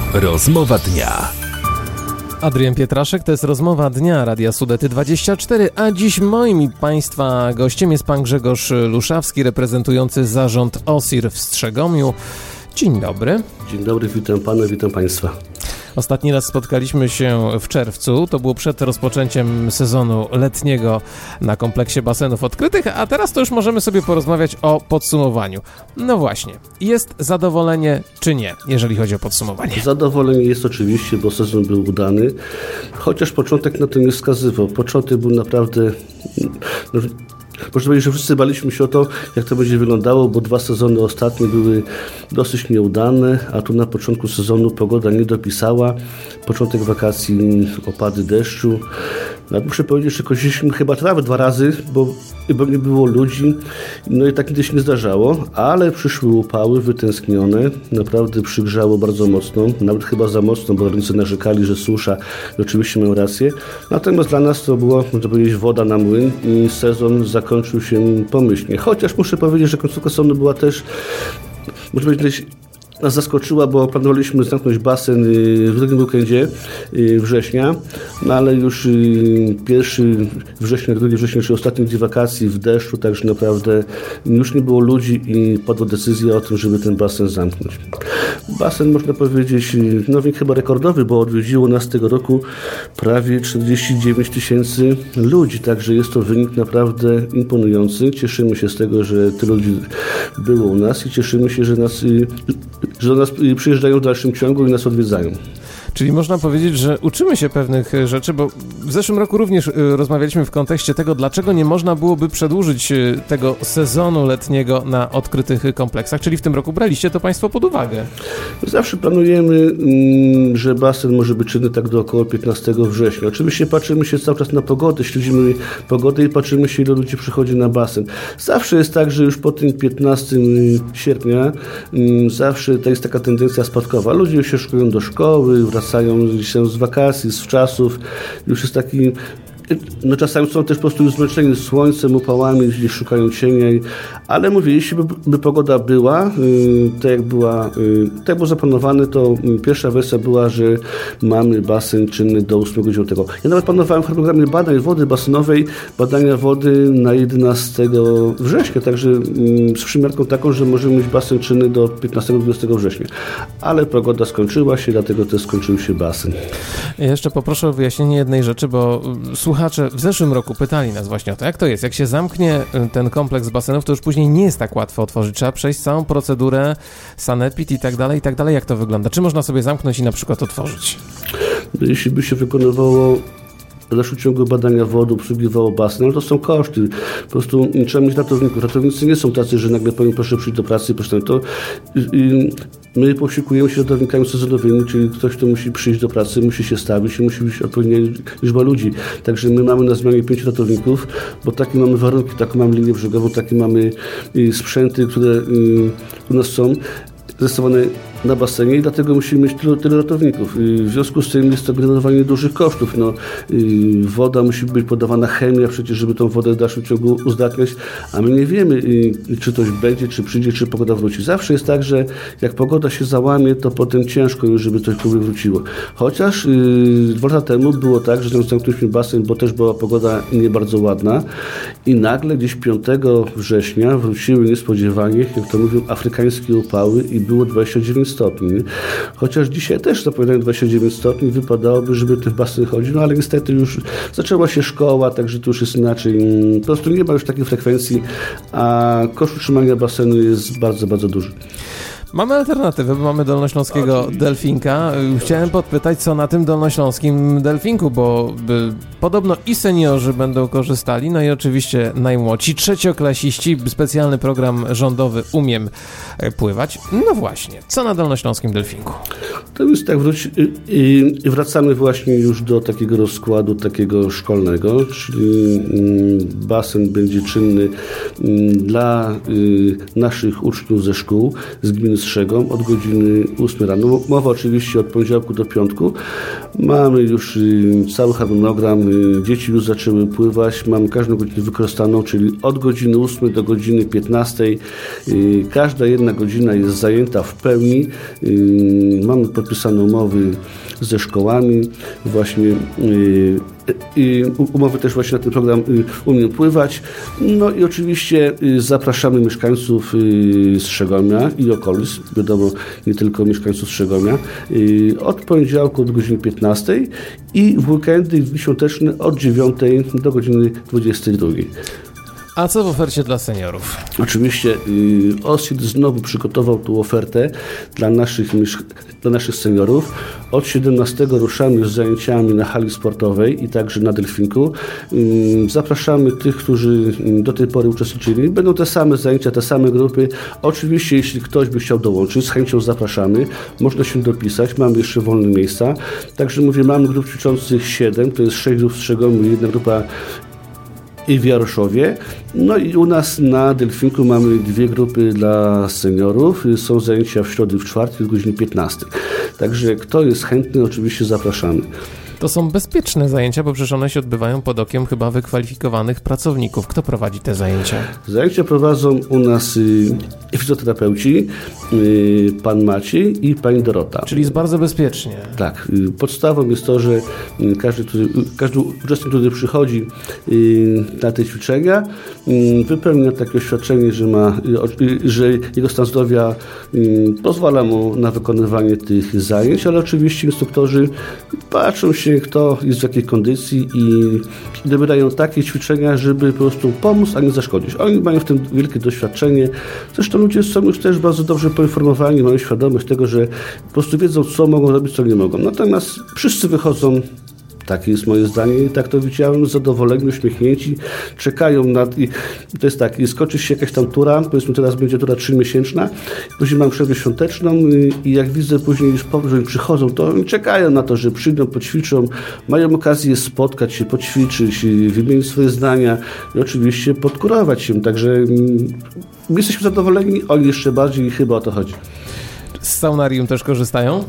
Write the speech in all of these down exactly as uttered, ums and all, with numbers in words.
Rozmowa dnia. Adrian Pietraszek, to jest Rozmowa Dnia Radia Sudety dwadzieścia cztery, a dziś moim i Państwa gościem jest pan Grzegorz Luszawski, reprezentujący zarząd O S I R w Strzegomiu. Dzień dobry. Dzień dobry, witam Pana, witam Państwa. Ostatni raz spotkaliśmy się w czerwcu, to było przed rozpoczęciem sezonu letniego na kompleksie basenów odkrytych, a teraz to już możemy sobie porozmawiać o podsumowaniu. No właśnie, jest zadowolenie czy nie, jeżeli chodzi o podsumowanie? Zadowolenie jest oczywiście, bo sezon był udany, chociaż początek na to nie wskazywał. Początek był naprawdę... No, można powiedzieć, że wszyscy baliśmy się o to, jak to będzie wyglądało, bo dwa sezony ostatnie były dosyć nieudane, a tu na początku sezonu pogoda nie dopisała. Początek wakacji, opady deszczu. No, muszę powiedzieć, że kosiliśmy chyba trawę dwa razy, bo, bo nie było ludzi. No i tak nigdy się nie zdarzało, ale przyszły upały wytęsknione. Naprawdę przygrzało bardzo mocno, nawet chyba za mocno, bo rolnicy narzekali, że susza i oczywiście mają rację. Natomiast dla nas to było, można powiedzieć, woda na młyn i sezon zakończył się pomyślnie. Chociaż muszę powiedzieć, że końcówka sezonu była też, można powiedzieć, nas zaskoczyła, bo planowaliśmy zamknąć basen w drugim weekendzie września, no ale już pierwszy września, drugi września, czyli ostatni dzień wakacji w deszczu, także naprawdę już nie było ludzi i padła decyzja o tym, żeby ten basen zamknąć. Basen, można powiedzieć, no wynik chyba rekordowy, bo odwiedziło nas tego roku prawie czterdzieści dziewięć tysięcy ludzi, także jest to wynik naprawdę imponujący. Cieszymy się z tego, że tylu ludzi było u nas i cieszymy się, że nas że do nas przyjeżdżają w dalszym ciągu i nas odwiedzają. Czyli można powiedzieć, że uczymy się pewnych rzeczy, bo w zeszłym roku również rozmawialiśmy w kontekście tego, dlaczego nie można byłoby przedłużyć tego sezonu letniego na odkrytych kompleksach, czyli w tym roku braliście to Państwo pod uwagę. Zawsze planujemy, że basen może być czynny tak do około piętnastego września. Oczywiście patrzymy się cały czas na pogodę, śledzimy pogodę i patrzymy się, ile ludzi przychodzi na basen. Zawsze jest tak, że już po tym piętnastego sierpnia zawsze to jest taka tendencja spadkowa. Ludzie się szykują do szkoły, wracają się z wakacji, z wczasów. Już jest taki... No czasami są też po prostu już zmęczeni słońcem, upałami, gdzieś szukają cienia, ale mówię, jeśli by, by pogoda była, yy, tak jak była, yy, tak jak było zaplanowane, to yy, pierwsza wersja była, że mamy basen czynny do ósmego dziewiątego. Ja nawet planowałem w programie badań wody basenowej, badania wody na jedenastego września, także yy, z przymiarką taką, że możemy mieć basen czynny do piętnastego dwudziestego września. Ale pogoda skończyła się, dlatego też skończył się basen. Ja jeszcze poproszę o wyjaśnienie jednej rzeczy, bo słucham, Słuchacze w zeszłym roku pytali nas właśnie o to, jak to jest, jak się zamknie ten kompleks basenów, to już później nie jest tak łatwo otworzyć, trzeba przejść całą procedurę, sanepid i tak dalej, i tak dalej, jak to wygląda? Czy można sobie zamknąć i na przykład otworzyć? Jeśli by się wykonywało w dalszym ciągu badania wody, obsługiwało basen, ale to są koszty. Po prostu trzeba mieć ratowników. Ratownicy nie są tacy, że nagle powiem, proszę przyjść do pracy, proszę to. I my posiłkujemy się ratownikami sezonowymi, czyli ktoś, kto musi przyjść do pracy, musi się stawić i musi być odpowiednia liczba ludzi. Także my mamy na zmianie pięciu ratowników, bo takie mamy warunki, taką mamy linię brzegową, takie mamy sprzęty, które u nas są zastosowane na basenie i dlatego musimy mieć tyle, tyle ratowników. W związku z tym jest to generowanie dużych kosztów. No, woda musi być podawana, chemia przecież, żeby tą wodę w dalszym ciągu uzdatniać, a my nie wiemy, czy coś będzie, czy przyjdzie, czy pogoda wróci. Zawsze jest tak, że jak pogoda się załamie, to potem ciężko już, żeby coś wróciło. Chociaż yy, dwa lata temu było tak, że zamknęliśmy basen, bo też była pogoda nie bardzo ładna i nagle gdzieś piątego września wróciły niespodziewanie, jak to mówią, afrykańskie upały i było dwadzieścia dziewięć stopni. Chociaż dzisiaj też zapowiadają dwadzieścia dziewięć stopni, wypadałoby, żeby ten basen chodził, no ale niestety już zaczęła się szkoła, także to już jest inaczej. Po prostu nie ma już takiej frekwencji, a koszt utrzymania basenu jest bardzo, bardzo duży. Mamy alternatywę, bo mamy dolnośląskiego delfinka. Chciałem podpytać, co na tym dolnośląskim delfinku, bo by, podobno i seniorzy będą korzystali, no i oczywiście najmłodsi, trzecioklasiści, specjalny program rządowy Umiem Pływać. No właśnie, co na dolnośląskim delfinku? To już tak wróci i, i wracamy właśnie już do takiego rozkładu takiego szkolnego, czyli basen będzie czynny dla naszych uczniów ze szkół, z gminy Strzegom od godziny ósmej rano. Mowa oczywiście od poniedziałku do piątku. Mamy już cały harmonogram, dzieci już zaczęły pływać, mamy każdą godzinę wykorzystaną, czyli od godziny ósmej do godziny piętnastej. Każda jedna godzina jest zajęta w pełni. Mamy podpisane umowy ze szkołami, właśnie i umowy też właśnie na ten program Umiem Pływać. No i oczywiście zapraszamy mieszkańców Strzegomia i okolic, wiadomo, nie tylko mieszkańców Strzegomia, od poniedziałku do godziny piętnastej i w weekendy i w dni świąteczne od dziewiątej do godziny dwudziestej drugiej. A co w ofercie dla seniorów? Oczywiście y, OSID znowu przygotował tu ofertę dla naszych, dla naszych seniorów. Od siedemnastego ruszamy z zajęciami na hali sportowej i także na Delfinku. Y, zapraszamy tych, którzy do tej pory uczestniczyli. Będą te same zajęcia, te same grupy. Oczywiście, jeśli ktoś by chciał dołączyć, z chęcią zapraszamy. Można się dopisać, mamy jeszcze wolne miejsca. Także mówię, mamy grup ćwiczących siedem, to jest sześć grup w Strzegomiu i jedna grupa i w Jaroszowie. No i u nas na Delfinku mamy dwie grupy dla seniorów. Są zajęcia w środę i w czwartek o godzinie piętnastej. Także kto jest chętny, oczywiście zapraszamy. To są bezpieczne zajęcia, bo przecież one się odbywają pod okiem chyba wykwalifikowanych pracowników. Kto prowadzi te zajęcia? Zajęcia prowadzą u nas y, fizjoterapeuci, y, pan Maciej i pani Dorota. Czyli jest bardzo bezpiecznie. Tak. Y, podstawą jest to, że y, każdy, który, y, każdy uczestnik, który przychodzi y, na te ćwiczenia, y, wypełnia takie oświadczenie, że, ma, y, y, że jego stan zdrowia y, pozwala mu na wykonywanie tych zajęć, ale oczywiście instruktorzy patrzą się, kto jest w jakiej kondycji i dobierają takie ćwiczenia, żeby po prostu pomóc, a nie zaszkodzić. Oni mają w tym wielkie doświadczenie. Zresztą ludzie są już też bardzo dobrze poinformowani, mają świadomość tego, że po prostu wiedzą, co mogą robić, co nie mogą. Natomiast wszyscy wychodzą, takie jest moje zdanie, i tak to widziałem, zadowoleni, uśmiechnięci, czekają na... I to jest tak, skończy się jakaś tam tura, powiedzmy teraz będzie tura trzymiesięczna, później mam przerwę świąteczną i jak widzę później już po, że oni przychodzą, to oni czekają na to, że przyjdą, poćwiczą, mają okazję spotkać się, poćwiczyć, wymienić swoje zdania i oczywiście podkurować się, także my jesteśmy zadowoleni, oni jeszcze bardziej i chyba o to chodzi. Z saunarium też korzystają?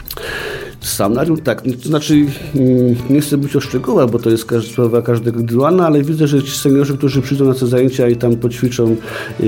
Saunarium, tak, to znaczy nie chcę być o szczegółach, bo to jest każda, sprawa każdego indywidualna, ale widzę, że ci seniorzy, którzy przyjdą na te zajęcia i tam poćwiczą yy,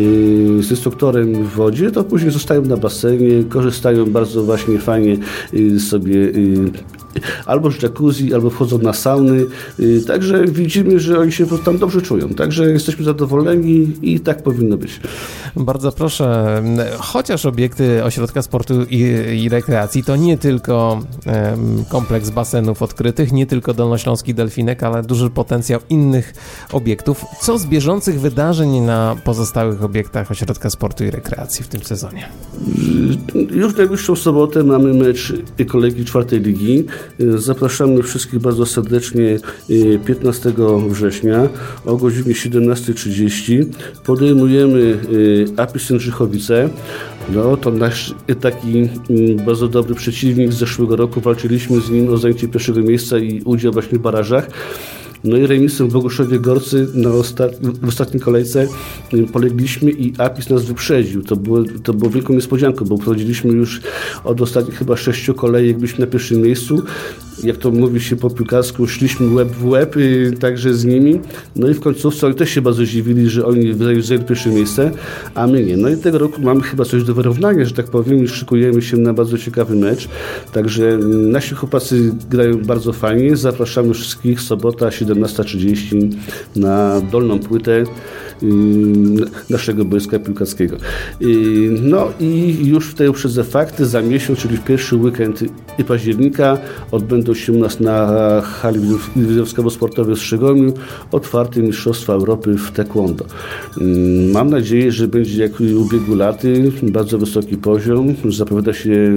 z instruktorem w wodzie, to później zostają na basenie, korzystają bardzo właśnie fajnie yy, sobie yy, albo z jacuzzi, albo wchodzą na sauny, yy, także widzimy, że oni się tam dobrze czują, także jesteśmy zadowoleni i tak powinno być. Bardzo proszę, chociaż obiekty Ośrodka Sportu i, i Rekreacji to nie tylko um, kompleks basenów odkrytych, nie tylko Dolnośląski Delfinek, ale duży potencjał innych obiektów. Co z bieżących wydarzeń na pozostałych obiektach Ośrodka Sportu i Rekreacji w tym sezonie? Już w najbliższą sobotę mamy mecz kolejki czwartej ligi. Zapraszamy wszystkich bardzo serdecznie piętnastego września o godzinie siedemnasta trzydzieści. Podejmujemy Apis Jędrzychowice. No, to nasz taki bardzo dobry przeciwnik z zeszłego roku. Walczyliśmy z nim o zajęcie pierwszego miejsca i udział właśnie w barażach. No i remisem w Boguszowie Gorcy na ostat... w ostatniej kolejce polegliśmy i Apis nas wyprzedził. To było, to było wielką niespodzianką, bo prowadziliśmy już od ostatnich chyba sześciu kolejek, byliśmy na pierwszym miejscu. Jak to mówi się po piłkarsku, szliśmy łeb w łeb, yy, także z nimi. No i w końcówce oni też się bardzo zdziwili, że oni zajęli pierwsze miejsce, a my nie. No i tego roku mamy chyba coś do wyrównania, że tak powiem, i szykujemy się na bardzo ciekawy mecz. Także yy, nasi chłopacy grają bardzo fajnie. Zapraszamy wszystkich, sobota siedemnasta trzydzieści na dolną płytę yy, naszego boiska piłkarskiego. Yy, no i już tutaj uprzedzę fakty. Za miesiąc, czyli w pierwszy weekend października odbędą się u nas na hali widzowskowo-sportowej w Strzegomiu otwarte Mistrzostwa Europy w taekwondo. Mam nadzieję, że będzie jak w ubiegu laty, bardzo wysoki poziom. Zapowiada się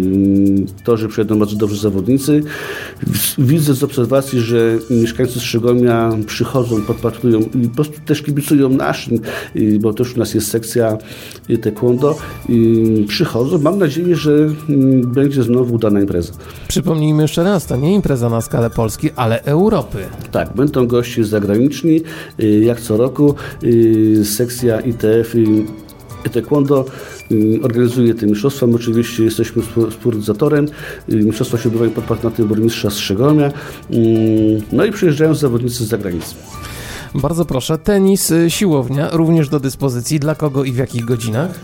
to, że przyjadą bardzo dobrzy zawodnicy. Widzę z obserwacji, że mieszkańcy Strzegomia przychodzą, podpatrują i po prostu też kibicują naszym, bo też u nas jest sekcja taekwondo. Przychodzą. Mam nadzieję, że będzie znowu udana impreza. Przypomnijmy jeszcze raz, to nie impreza na skalę Polski, ale Europy. Tak, będą goście zagraniczni, jak co roku. Sekcja I T F i taekwondo organizuje te mistrzostwa. My oczywiście jesteśmy współorganizatorem. Mistrzostwa się odbywają pod patronatem burmistrza Strzegomia. No i przyjeżdżają zawodnicy z zagranicy. Bardzo proszę. Tenis, siłownia również do dyspozycji. Dla kogo i w jakich godzinach?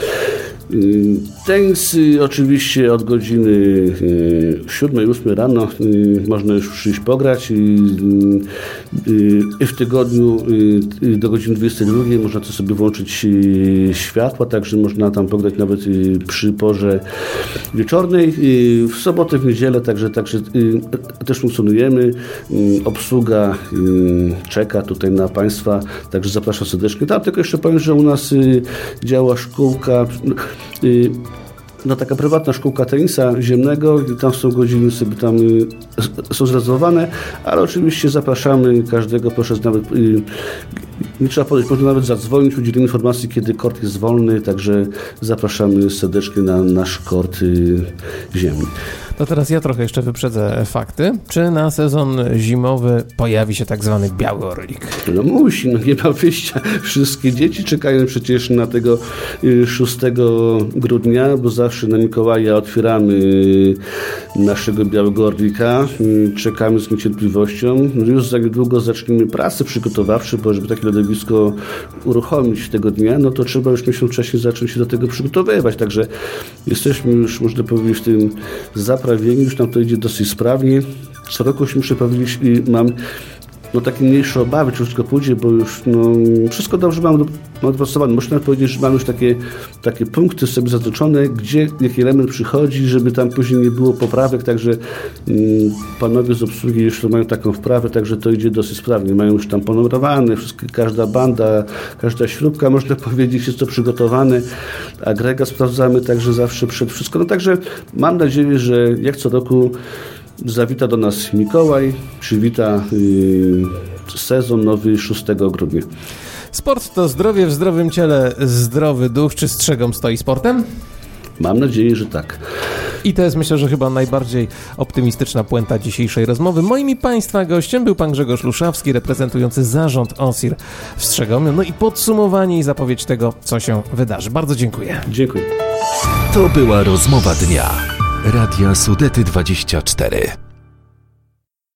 Tenis oczywiście od godziny siódmej, ósmej rano można już przyjść pograć i w tygodniu do godziny dwudziestej drugiej można to sobie włączyć światła, także można tam pograć nawet przy porze wieczornej. W sobotę, w niedzielę także, także też funkcjonujemy. Obsługa czeka tutaj na Państwa, także zapraszam serdecznie. Tam tylko jeszcze powiem, że u nas działa szkółka, no taka prywatna szkółka tenisa ziemnego i tam są godziny sobie tam y, są zrezerwowane, ale oczywiście zapraszamy każdego, proszę nawet y, nie trzeba podejść, można nawet zadzwonić, udzielimy informacji, kiedy kort jest wolny, także zapraszamy serdecznie na nasz kort y, ziemny. To teraz ja trochę jeszcze wyprzedzę fakty. Czy na sezon zimowy pojawi się tak zwany biały orlik? No musi, no nie ma wyjścia. Wszystkie dzieci czekają przecież na tego szóstego grudnia, bo zawsze na Mikołaja otwieramy naszego białego orlika. Czekamy z niecierpliwością. Już za niedługo zaczniemy pracę przygotowawcze, bo żeby takie lodowisko uruchomić tego dnia, no to trzeba już miesiąc wcześniej zacząć się do tego przygotowywać. Także jesteśmy już, można powiedzieć, w tym zaprawieni, już nam to idzie dosyć sprawnie. Co roku się muszę powiedzieć i mam no takie mniejsze obawy, czy wszystko pójdzie, bo już no, wszystko dobrze mam dopracowane. Można powiedzieć, że mam już takie, takie punkty sobie zaznaczone, gdzie jaki element przychodzi, żeby tam później nie było poprawek, także mm, panowie z obsługi już mają taką wprawę, także to idzie dosyć sprawnie. Mają już tam ponumerowane, wszystkie, każda banda, każda śrubka, można powiedzieć, jest to przygotowane. Agregat sprawdzamy także zawsze przed wszystko. No także mam nadzieję, że jak co roku zawita do nas Mikołaj, przywita yy, sezon nowy szóstego grudnia. Sport to zdrowie, w zdrowym ciele zdrowy duch. Czy Strzegom stoi sportem? Mam nadzieję, że tak. I to jest, myślę, że chyba najbardziej optymistyczna puenta dzisiejszej rozmowy. Moim i Państwa gościem był pan Grzegorz Luszawski, reprezentujący zarząd O S I R w Strzegomiu. No i podsumowanie i zapowiedź tego, co się wydarzy. Bardzo dziękuję. Dziękuję. To była rozmowa dnia. Radia Sudety dwadzieścia cztery.